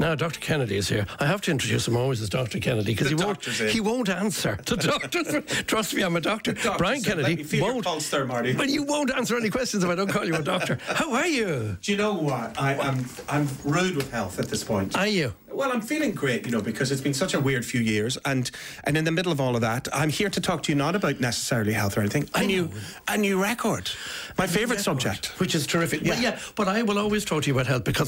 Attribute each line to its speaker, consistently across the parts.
Speaker 1: Now, Dr. Kennedy is here. I have to introduce him always as Dr. Kennedy because he won't answer. The doctor, trust me, I'm a doctor. Brian Kennedy won't.
Speaker 2: Pulse there, Marty.
Speaker 1: But you won't answer any questions if I don't call you a doctor. How are you?
Speaker 2: Do you know what? I'm rude with health at this point.
Speaker 1: Are you?
Speaker 2: Well, I'm feeling great, because it's been such a weird few years, and in the middle of all of that, I'm here to talk to you not about necessarily health or anything. A new record, my favourite subject,
Speaker 1: which is terrific.
Speaker 2: Yeah.
Speaker 1: But I will always talk to you about health because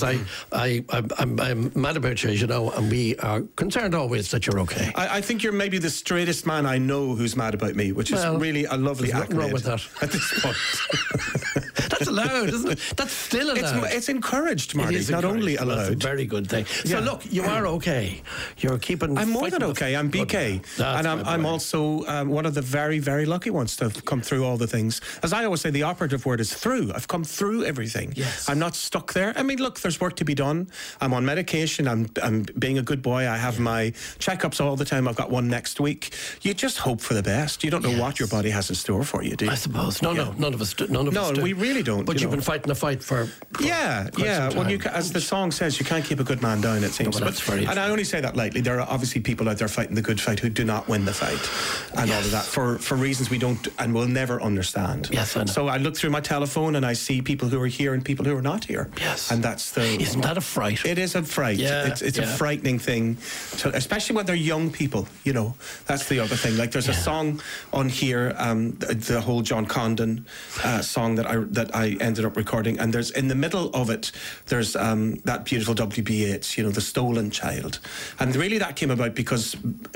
Speaker 1: I'm mad about you, and we are concerned always that you're okay.
Speaker 2: I think you're maybe the straightest man I know who's mad about me, which is really a lovely accolade.
Speaker 1: Nothing wrong with that
Speaker 2: at this point.
Speaker 1: That's allowed, isn't it? That's still allowed.
Speaker 2: It's encouraged, Marty. It's not only allowed.
Speaker 1: That's a very good thing. So look, you are okay. You're keeping.
Speaker 2: I'm more than okay. I'm BK, and I'm also one of the very, very lucky ones to have come through all the things. As I always say, the operative word is through. I've come through everything.
Speaker 1: Yes.
Speaker 2: I'm not stuck there. I mean, look, there's work to be done. I'm on medication. I'm being a good boy. I have my checkups all the time. I've got one next week. You just hope for the best. You don't know what your body has in store for you, do you?
Speaker 1: I suppose. No, none of us do.
Speaker 2: No, we really don't.
Speaker 1: But you've been fighting a fight for
Speaker 2: yeah. Well, as the song says, you can't keep a good man down, it seems.
Speaker 1: No,
Speaker 2: and I only say that lightly. There are obviously people out there fighting the good fight who do not win the fight, and all of that for reasons we don't and will never understand.
Speaker 1: Yes, I know.
Speaker 2: So I look through my telephone and I see people who are here and people who are not here.
Speaker 1: Yes,
Speaker 2: and that's
Speaker 1: isn't that a fright?
Speaker 2: It is a fright.
Speaker 1: Yeah,
Speaker 2: it's a frightening thing, especially when they're young people. That's the other thing. Like there's a song on here, the whole John Condon song that I ended up recording, and there's in the middle of it there's that beautiful W.B. Yeats, the Stolen Child, and really that came about because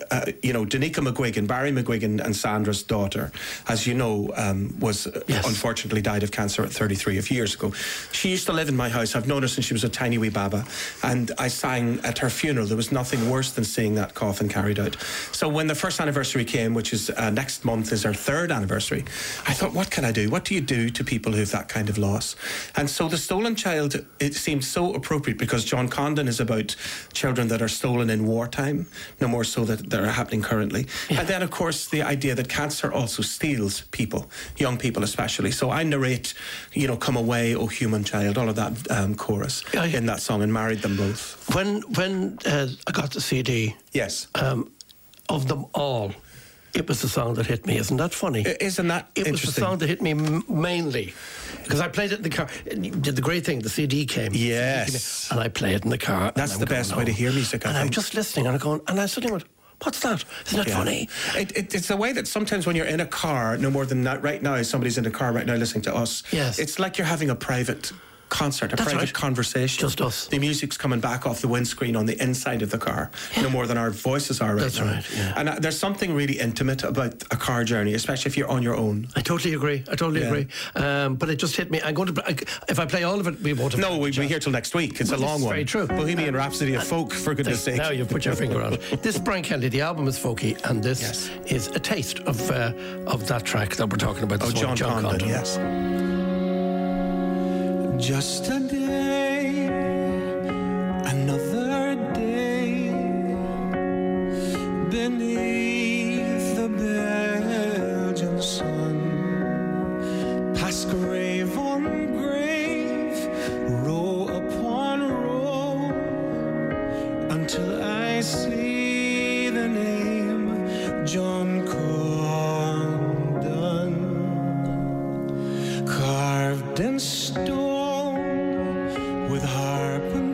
Speaker 2: Danica McGuigan, Barry McGuigan and Sandra's daughter, as you know, was unfortunately died of cancer at 33 years ago. She used to live in my house. I've known her since she was a tiny wee baba, and I sang at her funeral. There was nothing worse than seeing that coffin carried out. So when the first anniversary came, which is next month is our third anniversary, I thought, what can I do? What do you do to people who have that kind of loss? And so The Stolen Child, it seemed so appropriate because John Condon is about children that are stolen in wartime, no more so that are happening currently. And then, of course, the idea that cancer also steals people, young people especially. So I narrate, Come Away, O Human Child, all of that chorus in that song, and married them both.
Speaker 1: When I got the CD,
Speaker 2: yes,
Speaker 1: of them all, it was the song that hit me. Isn't that funny?
Speaker 2: Isn't that interesting?
Speaker 1: It was the song that hit me mainly because I played it in the car. It did the great thing. The CD came.
Speaker 2: Yes.
Speaker 1: And I play it in the car.
Speaker 2: That's the best way to hear music, I think.
Speaker 1: I'm just listening and I'm going, and I suddenly went, what's that? Isn't that funny?
Speaker 2: It's the way that sometimes when you're in a car, no more than that, right now, somebody's in a car right now listening to us.
Speaker 1: Yes.
Speaker 2: It's like you're having a private concert, a private conversation.
Speaker 1: Just us.
Speaker 2: The music's coming back off the windscreen on the inside of the car, no more than our voices are right
Speaker 1: That's
Speaker 2: now.
Speaker 1: Right, yeah.
Speaker 2: And there's something really intimate about a car journey, especially if you're on your own.
Speaker 1: I totally agree. But it just hit me. I'm going to. If I play all of it, we won't have.
Speaker 2: No, we'll be here till next week. It's a long one.
Speaker 1: Very true.
Speaker 2: Bohemian Rhapsody of folk, for goodness sake.
Speaker 1: Now you've put your finger on it. This is Brian Kennedy. The album is folky, and this is a taste of that track that we're talking about. This
Speaker 2: John Condon. Yes. Just a day, another day, beneath the Belgian sun, past grave on grave, row upon row, until I see the name John Condon carved in stone, with harp and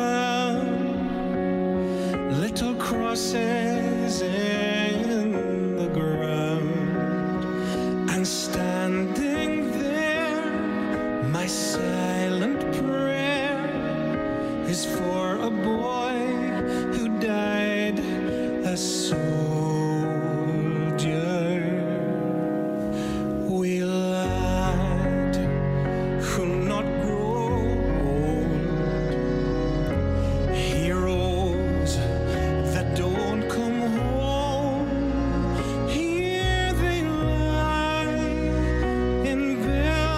Speaker 2: crown, little crosses in the ground, and standing there, my silent prayer is for a boy who died a soldier. We lad who not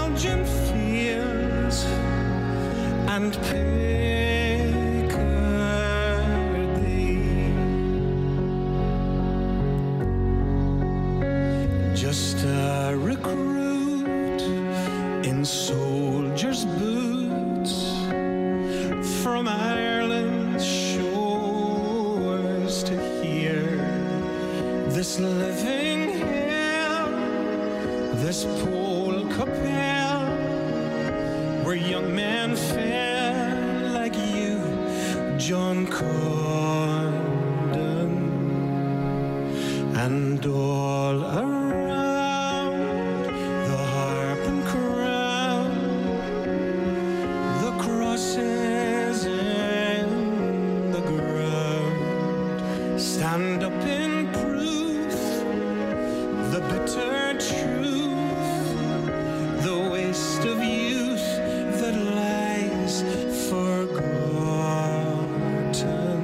Speaker 2: and pick this living hell, this polka bell, where young men fell like you, John Condon, and all around the harp and crown, the crosses in the ground, stand up in proof, the bitter truth, the waste of youth that lies forgotten.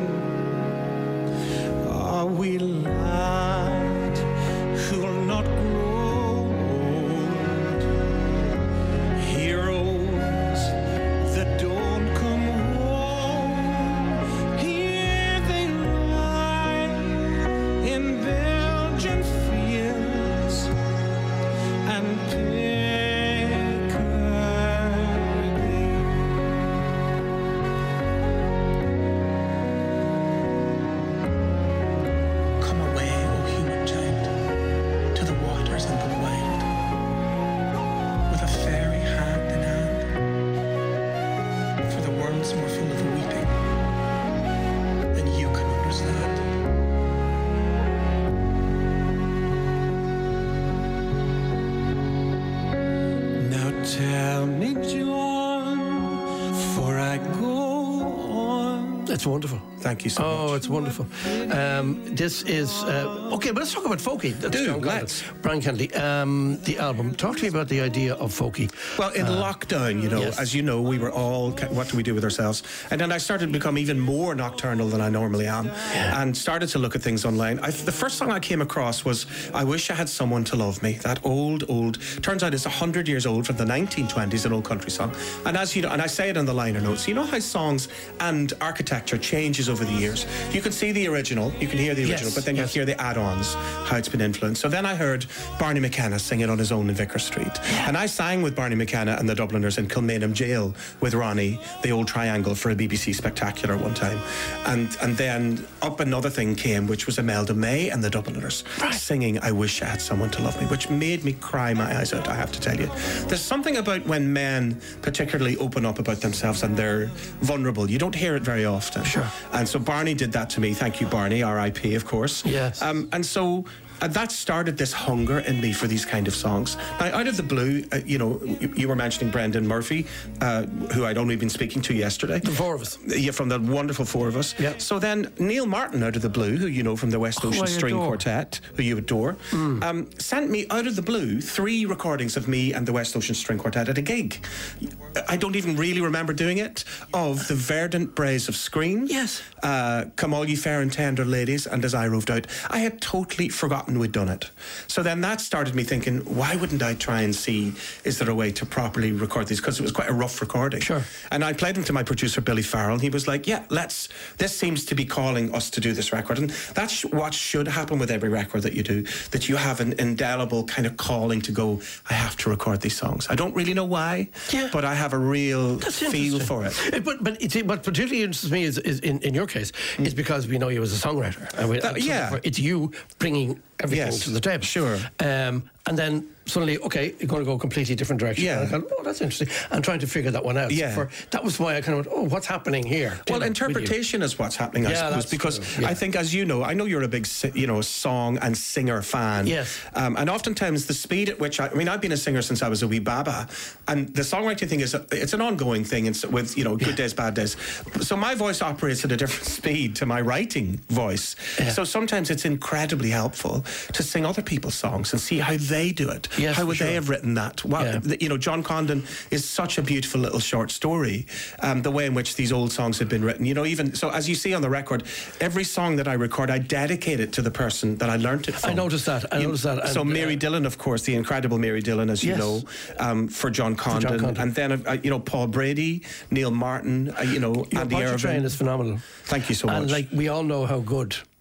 Speaker 2: Are we lad who'll not grow old, heroes that don't come home? Here they lie in Belgian fields and Picardy. Come away, O human child, to the waters and the wild, with a fairy hand in hand, for the world's more full of weeping than you can understand. Now tell me, John, for I go on.
Speaker 1: That's wonderful.
Speaker 2: Thank you so much.
Speaker 1: Oh, it's wonderful. This is okay. But let's talk about Folky.
Speaker 2: Let's.
Speaker 1: Brian Kennedy, the album. Talk to me about the idea of Folky.
Speaker 2: Well, in lockdown,
Speaker 1: yes.
Speaker 2: as you know, we were all, what do we do with ourselves? And then I started to become even more nocturnal than I normally am, and started to look at things online. The first song I came across was I Wish I Had Someone to Love Me, that old, turns out it's 100 years old, from the 1920s, an old country song. And as you know, and I say it in the liner notes, you know how songs and architecture changes over the years? You can see the original, you can hear the original, but then you hear the add-ons, how it's been influenced. So then I heard Barney McKenna sing it on his own in Vicar Street. And I sang with Barney McKenna and the Dubliners in Kilmainham Jail with Ronnie, the old triangle, for a BBC Spectacular one time. And then up another thing came, which was Imelda May and the Dubliners singing I Wish I Had Someone to Love Me, which made me cry my eyes out, I have to tell you. There's something about when men particularly open up about themselves and they're vulnerable. You don't hear it very often.
Speaker 1: Sure.
Speaker 2: And so Barney did that to me. Thank you, Barney, R.I.P., of course.
Speaker 1: Yes.
Speaker 2: And so that started this hunger in me for these kind of songs. Now, out of the blue, you were mentioning Brendan Murphy, who I'd only been speaking to yesterday.
Speaker 1: The four of us.
Speaker 2: Yeah, from the wonderful four of us.
Speaker 1: Yeah.
Speaker 2: So then Neil Martin, out of the blue, who you know from the West Ocean String Quartet, who you adore, sent me out of the blue 3 recordings of me and the West Ocean String Quartet at a gig. I don't even really remember doing it, of the verdant braes of Screen.
Speaker 1: Yes.
Speaker 2: Come All Ye Fair and Tender Ladies, and As I Roved Out. I had totally forgotten we'd done it. So then that started me thinking, why wouldn't I try and see, is there a way to properly record these? Because it was quite a rough recording.
Speaker 1: Sure.
Speaker 2: And I played them to my producer, Billy Farrell, and he was like, yeah, this seems to be calling us to do this record. And that's what should happen with every record that you do, that you have an indelible kind of calling to go, I have to record these songs. I don't really know why, but I have a real feel for it.
Speaker 1: But what particularly interests me is in your case, is because we know you as a songwriter. It's you bringing everything to the table.
Speaker 2: Sure.
Speaker 1: And then suddenly, okay, you're going to go a completely different direction.
Speaker 2: Yeah.
Speaker 1: And I thought, oh, that's interesting. And trying to figure that one out.
Speaker 2: Yeah.
Speaker 1: So that was why I kind of went, oh, what's happening here?
Speaker 2: Well, interpretation is what's happening, I suppose, because I think, as you know, I know you're a big, song and singer fan.
Speaker 1: Yes.
Speaker 2: And oftentimes the speed at which I've been a singer since I was a wee baba, and the songwriting thing it's an ongoing thing, and with good days, bad days. So my voice operates at a different speed to my writing voice. Yeah. So sometimes it's incredibly helpful to sing other people's songs and see how they do it.
Speaker 1: Yes,
Speaker 2: how would they have written that? Well, John Condon is such a beautiful little short story. The way in which these old songs have been written, even so, as you see on the record, every song that I record, I dedicate it to the person that I learnt it from.
Speaker 1: I noticed that. And,
Speaker 2: so Mary Dillon, of course, the incredible Mary Dillon, as you know, for John Condon, and then Paul Brady, Neil Martin, Andy
Speaker 1: Your
Speaker 2: Irvine.
Speaker 1: Train is phenomenal.
Speaker 2: Thank you so much.
Speaker 1: And we all know how good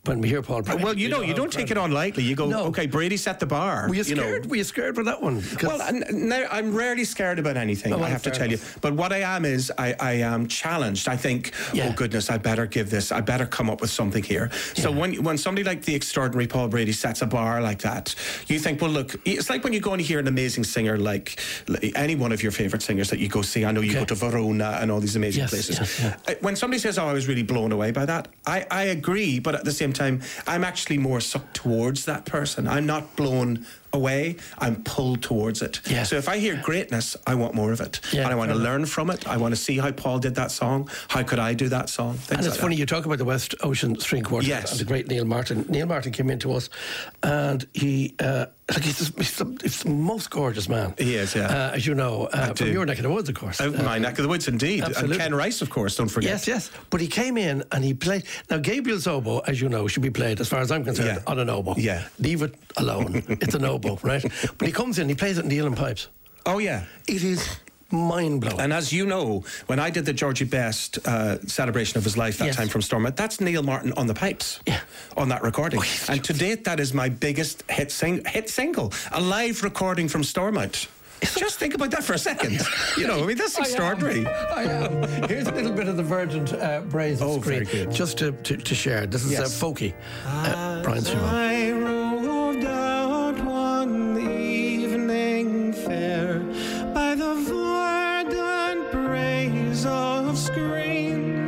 Speaker 1: when we hear Paul Brady.
Speaker 2: Well, you don't take it on lightly. You go, okay, Brady set the bar.
Speaker 1: Were you scared? Were you scared for that one?
Speaker 2: Well, I'm rarely scared about anything, I have to tell you. But what I am is I am challenged. I think, oh goodness, I better come up with something here. So when somebody like the extraordinary Paul Brady sets a bar like that, you think, well, look, it's like when you go and hear an amazing singer like any one of your favourite singers that you go see. I know you go to Verona and all these amazing places. When somebody says, oh, I was really blown away by that, I agree, but at the same time, I'm actually more sucked towards that person. I'm not blown away, I'm pulled towards it. So if I hear greatness, I want more of it. And I want to learn from it. I want to see how Paul did that song. How could I do that song?
Speaker 1: And it's funny, you talk about the West Ocean String Quartet and the great Neil Martin. Neil Martin came in to us and he's the most gorgeous man.
Speaker 2: He is,
Speaker 1: as you know, from your neck of the woods, of course.
Speaker 2: My neck of the woods, indeed.
Speaker 1: Absolutely.
Speaker 2: And Ken Rice, of course, don't forget.
Speaker 1: Yes. But he came in and he played. Now, Gabriel's oboe, as you know, should be played, as far as I'm concerned, on an oboe. Leave it alone. It's an oboe, right? But he comes in, he plays it in the uilleann pipes.
Speaker 2: Oh, yeah.
Speaker 1: It is mind-blowing.
Speaker 2: And as you know, when I did the Georgie Best celebration of his life that time from Stormont, that's Neil Martin on the pipes on that recording. And to date, that is my biggest hit single, a live recording from Stormont. Just think about that for a second. That's extraordinary.
Speaker 1: I am. Here's a little bit of the Virgin Brazen Screen.
Speaker 2: Very good.
Speaker 1: Just to share. This is folky. Brian Simon.
Speaker 3: I rode out one evening fair by the verdant braes of Screen.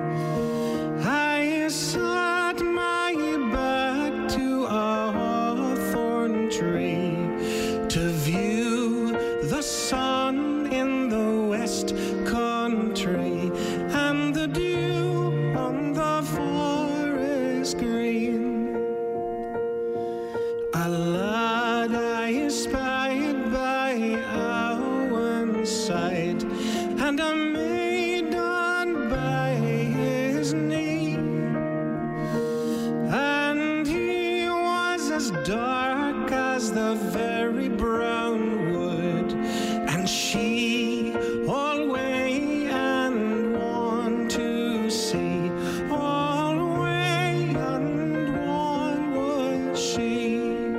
Speaker 3: I sat my back to a hawthorn tree to view the sun in the west country and the dew on the forest green. A lad I spied by our side and a maiden by his knee, and he was as dark as the very brown wood, and she alway and one to see, alway and one was she.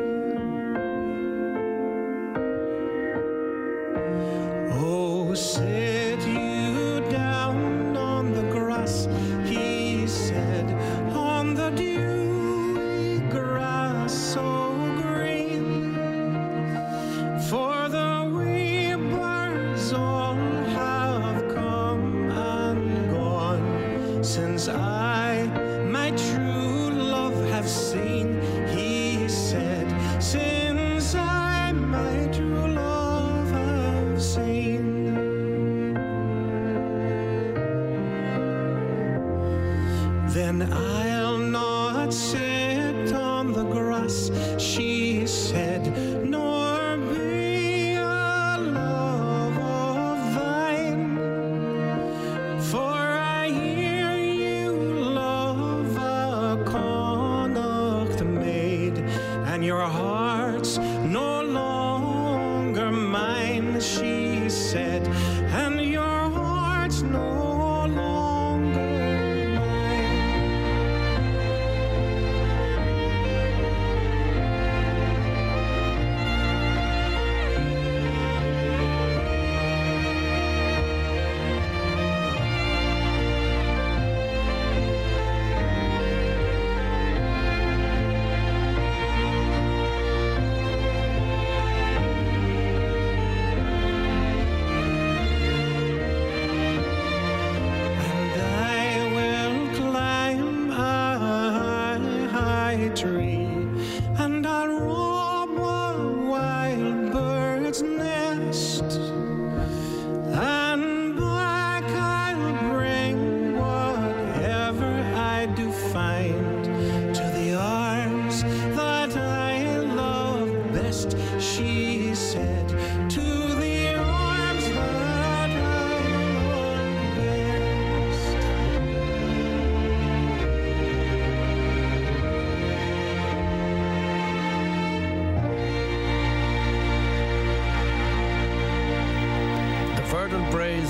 Speaker 3: Oh, sit you down on the grass, he said, on the dewy grass so green, for the wee birds all have come and gone since I my true love have seen, he said, since I my true love have seen. Then I'll not sit on the grass, she said, nor be a love of thine, for I hear you love a Connacht maid, and your heart's no longer mine, she said, and your heart's no longer mine.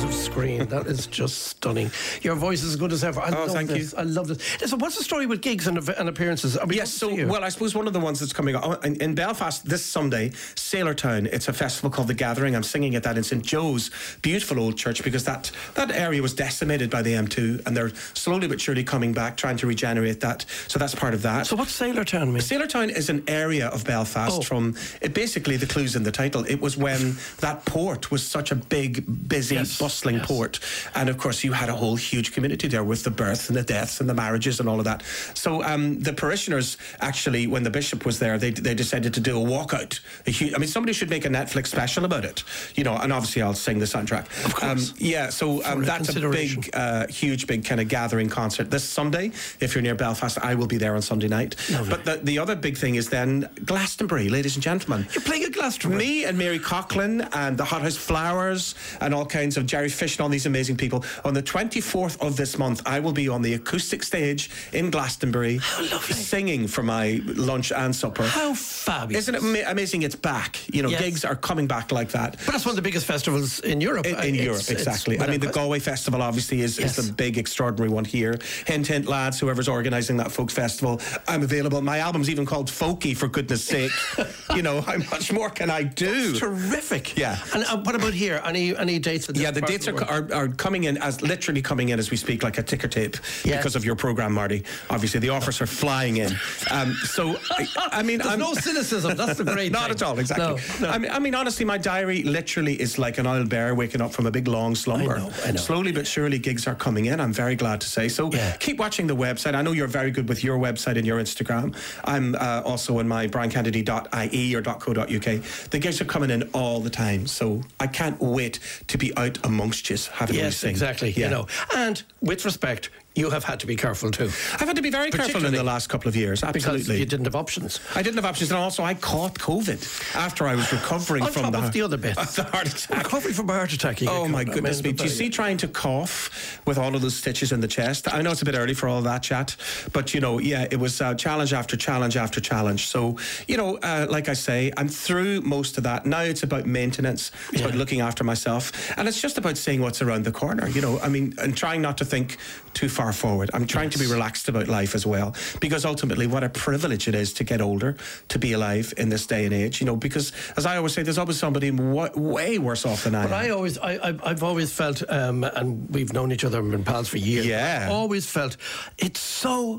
Speaker 1: massive screen. That is just stunning. Your voice is as good as ever. I love
Speaker 2: thank
Speaker 1: this.
Speaker 2: you.
Speaker 1: I love this. So what's the story with gigs and appearances?
Speaker 2: Yes, so, well, I suppose one of the ones that's coming up in Belfast this Sunday, Sailortown, it's a festival called The Gathering. I'm singing at that in St. Joe's, beautiful old church, because that area was decimated by the M2, and they're slowly but surely coming back, trying to regenerate that. So that's part of that.
Speaker 1: So what's Sailortown mean?
Speaker 2: Sailortown is an area of Belfast from, basically the clue's in the title. It was when that port was such a big, busy, bustling port. And of course you had a whole huge community there with the births and the deaths and the marriages and all of that. So the parishioners, actually, when the bishop was there, they decided to do a walkout. Somebody should make a Netflix special about it, and obviously I'll sing the soundtrack. Of course. That's a big, huge, big kind of gathering concert this Sunday. If you're near Belfast, I will be there on Sunday night. Lovely. But the other big thing is then Glastonbury, ladies and gentlemen.
Speaker 1: You're playing at Glastonbury?
Speaker 2: Me and Mary Coughlin and the Hothouse Flowers and all kinds of Jerry Fish and all these amazing people. On the 24th of this month, I will be on the acoustic stage in Glastonbury.
Speaker 1: How lovely.
Speaker 2: Singing for my lunch and supper.
Speaker 1: How fabulous.
Speaker 2: Isn't it amazing it's back? Gigs are coming back like that.
Speaker 1: But that's one of the biggest festivals in Europe.
Speaker 2: In Europe, exactly. The Galway Festival obviously is the big, extraordinary one here. Hint, hint, lads, whoever's organising that folk festival, I'm available. My album's even called Folky, for goodness sake. How much more can I do?
Speaker 1: That's terrific.
Speaker 2: Yeah.
Speaker 1: And what about here? Any dates?
Speaker 2: The dates are coming in, literally coming in as we speak, like a ticker tape, because of your programme, Marty. Obviously, the offers are flying in.
Speaker 1: There's no cynicism. That's the great
Speaker 2: Not
Speaker 1: thing.
Speaker 2: at all, exactly. No. Honestly, my diary literally is like an old bear waking up from a big, long slumber.
Speaker 1: I know.
Speaker 2: Slowly but surely, gigs are coming in. I'm very glad to say. So keep watching the website. I know you're very good with your website and your Instagram. I'm also on my briankennedy.ie or .co.uk. The gigs are coming in all the time. So I can't wait to be out amongst you having a sing.
Speaker 1: Exactly.
Speaker 2: Yeah.
Speaker 1: And with respect, you have had to be careful too.
Speaker 2: I've had to be very careful in the last couple of years, absolutely.
Speaker 1: Because you didn't have options.
Speaker 2: I didn't have options, and also I caught COVID after I was recovering from
Speaker 1: the other bit.
Speaker 2: The heart attack.
Speaker 1: Recovery from a heart attack.
Speaker 2: Oh my goodness me. Do you see trying to cough with all of those stitches in the chest? I know it's a bit early for all that chat, but it was challenge after challenge after challenge. So, like I say, I'm through most of that. Now it's about maintenance. It's about looking after myself. And it's just about seeing what's around the corner, and trying not to think too far forward. I'm trying to be relaxed about life as well, because ultimately what a privilege it is to get older, to be alive in this day and age, because as I always say, there's always somebody way worse off than I am.
Speaker 1: But I've always felt, and we've known each other and been pals for years, I've always felt it's so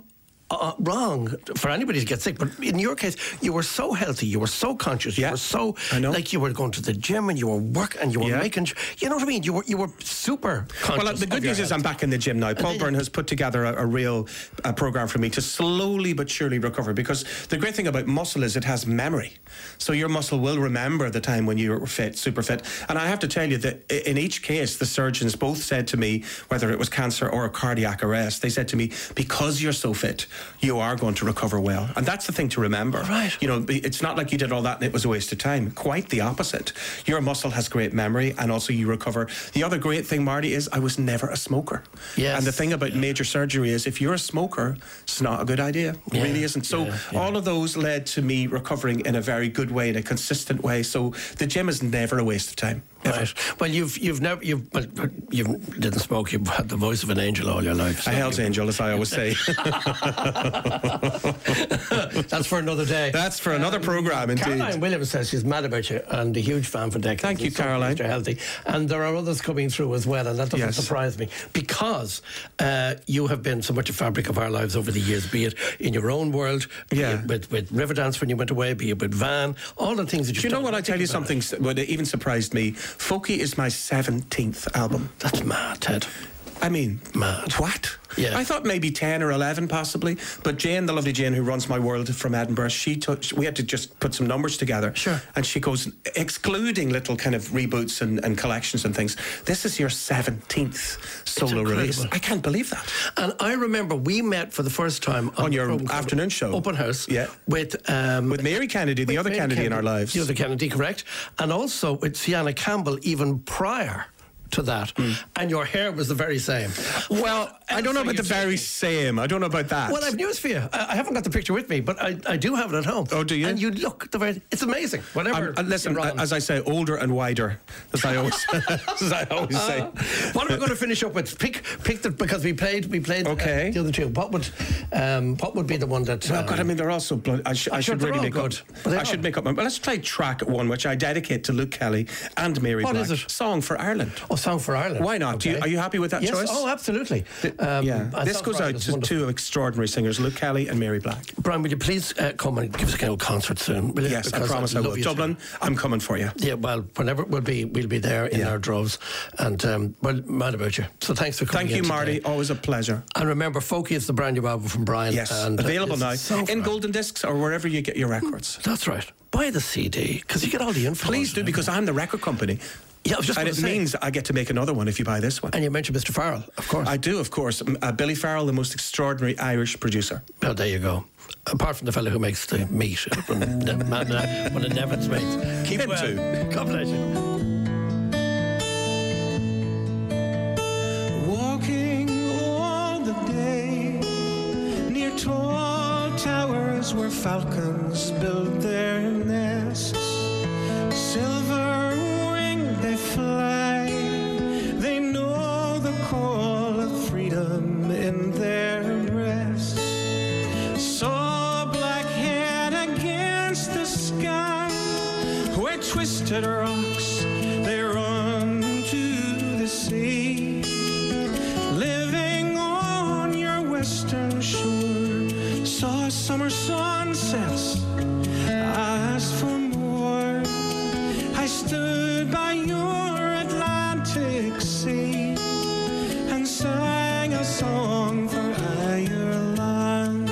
Speaker 1: wrong for anybody to get sick, but in your case you were so healthy, you were so conscious, you were so like you were going to the gym and you were working and you were making, you know what I mean, you were super conscious.
Speaker 2: Well, the good news is I'm back in the gym now. Paul Byrne has put together a real program for me to slowly but surely recover, because the great thing about muscle is it has memory, so your muscle will remember the time when you were fit, super fit. And I have to tell you that in each case the surgeons both said to me, whether it was cancer or a cardiac arrest, they said to me, because you're so fit, you are going to recover well. And that's the thing to remember.
Speaker 1: Right.
Speaker 2: It's not like you did all that and it was a waste of time. Quite the opposite. Your muscle has great memory, and also you recover. The other great thing, Marty, is I was never a smoker.
Speaker 1: Yes.
Speaker 2: And the thing about major surgery is if you're a smoker, it's not a good idea. It really isn't. So all of those led to me recovering in a very good way, in a consistent way. So the gym is never a waste of time.
Speaker 1: Right. Well, you didn't smoke. You've had the voice of an angel all your life.
Speaker 2: So a Hell's Angel, as I always say.
Speaker 1: That's for another day.
Speaker 2: That's for another programme, indeed.
Speaker 1: Caroline Williams says she's mad about you and a huge fan for decades.
Speaker 2: Thank you, Caroline.
Speaker 1: You're healthy. And there are others coming through as well, and that doesn't surprise me, because you have been so much a fabric of our lives over the years, be it in your own world, be it with Riverdance when you went away, be it with Van, all the things that you
Speaker 2: do. You know what, I tell you something that even surprised me? Folky is my 17th album.
Speaker 1: That's mad, Ted.
Speaker 2: I mean,
Speaker 1: mad.
Speaker 2: What?
Speaker 1: Yeah.
Speaker 2: I thought maybe 10 or 11 possibly, but Jane, the lovely Jane who runs my world from Edinburgh, we had to just put some numbers together.
Speaker 1: Sure.
Speaker 2: And she goes, excluding little kind of reboots and collections and things, this is your 17th solo release. I can't believe that.
Speaker 1: And I remember we met for the first time
Speaker 2: on your afternoon show,
Speaker 1: Open House,
Speaker 2: with Mary Kennedy, the other Kennedy in our lives.
Speaker 1: The other Kennedy, correct. And also with Fianna Campbell even prior to that, and your hair was the very same.
Speaker 2: Well, I don't know about the very same. I don't know about that.
Speaker 1: Well, I have news for you. I haven't got the picture with me, but I do have it at home.
Speaker 2: Oh, do you?
Speaker 1: And you look it's amazing. Whatever.
Speaker 2: Listen, as I say, older and wider, as I always say.
Speaker 1: What are we going to finish up with? Pick because we played.
Speaker 2: Okay.
Speaker 1: The other two. What would be the one that?
Speaker 2: Well, God, I mean, they're all so bloody. I should really make
Speaker 1: good.
Speaker 2: up. I should make up my. Well, let's play track one, which I dedicate to Luke Kelly and Mary Black.
Speaker 1: What is it?
Speaker 2: Song for Ireland.
Speaker 1: Oh, Song for Ireland.
Speaker 2: Why not?
Speaker 1: Okay.
Speaker 2: Are you happy with that choice?
Speaker 1: Oh, absolutely.
Speaker 2: This goes out to two extraordinary singers, Luke Kelly and Mary Black.
Speaker 1: Brian, will you please come and give us a kind of concert soon? Will you?
Speaker 2: Yes,
Speaker 1: because
Speaker 2: I promise I will. Dublin, I'm coming for you.
Speaker 1: Yeah, well, whenever we'll be there in our droves, and well, mad about you. So thanks for coming.
Speaker 2: Thank you,
Speaker 1: in
Speaker 2: Marty.
Speaker 1: today.
Speaker 2: Always a pleasure.
Speaker 1: And remember, Folky is the brand new album from Brian.
Speaker 2: Yes,
Speaker 1: and
Speaker 2: available now in golden discs or wherever you get your records.
Speaker 1: That's right. Buy the CD because you get all the info.
Speaker 2: Please do, because I'm the record company.
Speaker 1: Yeah, I was just
Speaker 2: and it means I get to make another one if you buy this one.
Speaker 1: And you mentioned Mr. Farrell, of course.
Speaker 2: I do, of course. Billy Farrell, the most extraordinary Irish producer.
Speaker 1: Oh, there you go. Apart from the fellow who makes the meat, one of Nevin's mates.
Speaker 2: Keep him too.
Speaker 1: God bless you.
Speaker 3: Walking all the day near tall towers where falcons build their nests. Silver winged they fly, they know the call of freedom in their breasts. Saw black head against the sky, where twisted rocks they run to the sea. Living on your western shore, saw summer sunsets, asked for more. I stood by your Atlantic sea and sang a song for Ireland.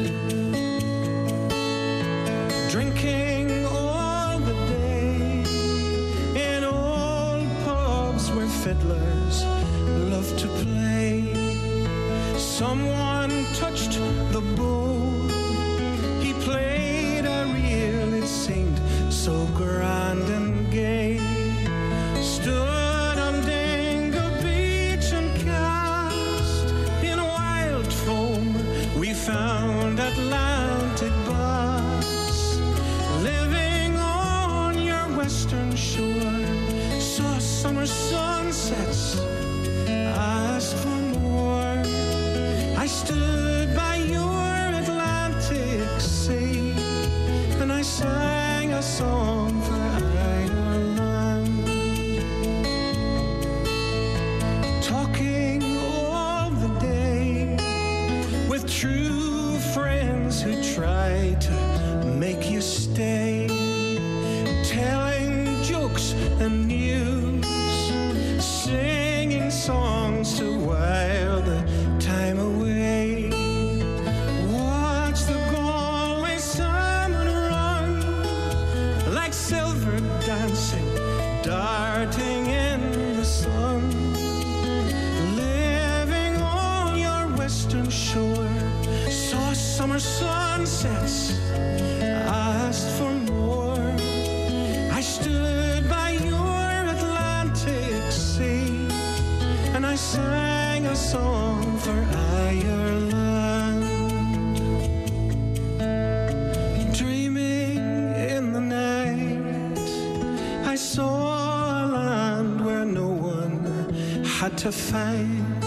Speaker 3: Drinking all the day in old pubs where fiddlers love to play. Someone touched the bow, he played a reel, it seemed so grand and gay. Stood on Dingle Beach and cast in wild foam we found Atlantic bass. Living on your western shore, saw summer sunsets, asked for more. I stood by your Atlantic sea and I sang a song for Ireland. Talking all the day with true friends who try to make you stay. Telling jokes and news, singing songs to while the time away. Watch the Galway salmon run like silver dancing, darting in the sun. Living on your western shore, saw summer sunsets, asked for more. I stood by your Atlantic sea and I sang a song for Ireland. Dreaming in the night, I saw a land where no one had to fight.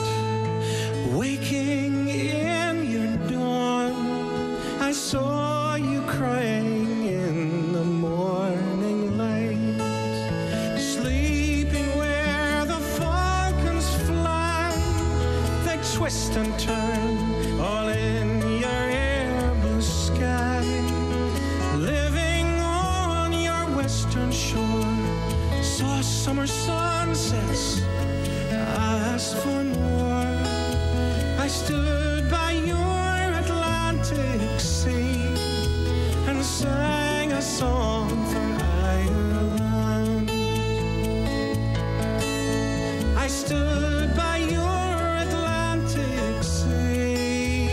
Speaker 3: Waking in your dawn, I saw you crying in the morning light. Sleeping where the falcons fly, they twist and turn all in your air blue sky. Living on your western shore, saw summer sunsets, asked for more. I stood by your Atlantic sea and sang a song for Ireland. I stood by your Atlantic sea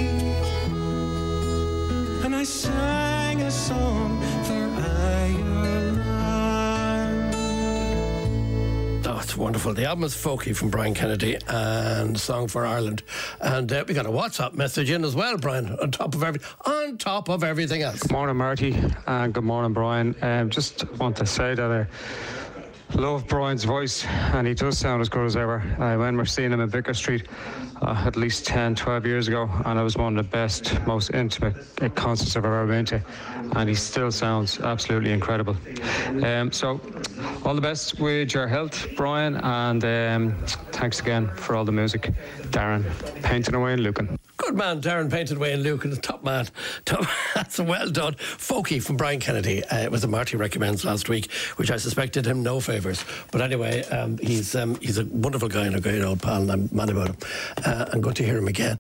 Speaker 3: and I sang a song for Ireland.
Speaker 1: Oh, it's wonderful. The album is Folky from Brian Kennedy and Song for Ireland. And we got a WhatsApp message in as well, Brian, on top of everything else.
Speaker 4: Good morning, Marty, and good morning, Brian. Just want to say that I love Brian's voice, and he does sound as good as ever. I remember seeing him in Vicar Street at least 10, 12 years ago, and it was one of the best, most intimate concerts I've ever been to, and he still sounds absolutely incredible. So all the best with your health, Brian, and thanks again for all the music. Darren, painting away in Lucan.
Speaker 1: Good man, Darren, painted away in Lucan. Top man. That's well done. Folky from Brian Kennedy. It was a Marty Recommends last week, which I suspect did him no favours. But anyway, he's a wonderful guy and a great old pal, and I'm mad about him. I'm going to hear him again.